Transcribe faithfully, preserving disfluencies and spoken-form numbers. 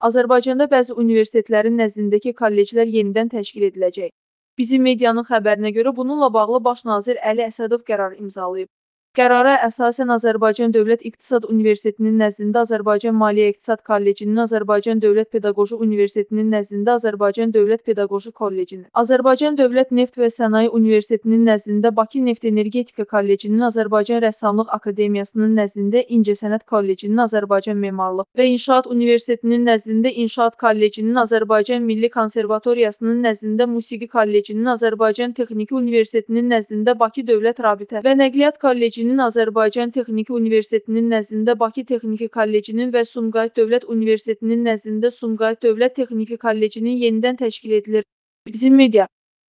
Azərbaycanda bəzi universitetlərin nəzdindəki kolleclər yenidən təşkil ediləcək. Bizim medianın xəbərinə görə bununla bağlı Baş nazir Əli Əsədov qərar imzalayıb. Qərara əsasən Azərbaycan Dövlət İqtisad Universitetinin nəzdində Azərbaycan Maliyyə İqtisad Kollecinin, Azərbaycan Dövlət Pedaqoji Universitetinin nəzdində Azərbaycan Dövlət Pedaqoji Kollecinin, Azərbaycan Dövlət Neft və Sənaye Universitetinin nəzdində Bakı Neft Energetika Kollecinin, Azərbaycan Rəssamlıq Akademiyasının nəzdində İncəsənət Kollecinin, Azərbaycan Memarlıq və İnşaat Universitetinin nəzdində İnşaat Kollecinin, Azərbaycan Milli Konservatoriyasının nəzdində Musiqi Kollecinin, Azərbaycan Texniki Universitetinin nəzdində Bakı Dövlət Rabitə və Nəqliyyat Kollecinin, Azərbaycan Texniki Universitetinin nəzdində Bakı Texniki Kollecinin və Sumqayıt Dövlət Universitetinin nəzdində Sumqayıt Dövlət Texniki Kollecinin yenidən təşkil edilir. Bizim media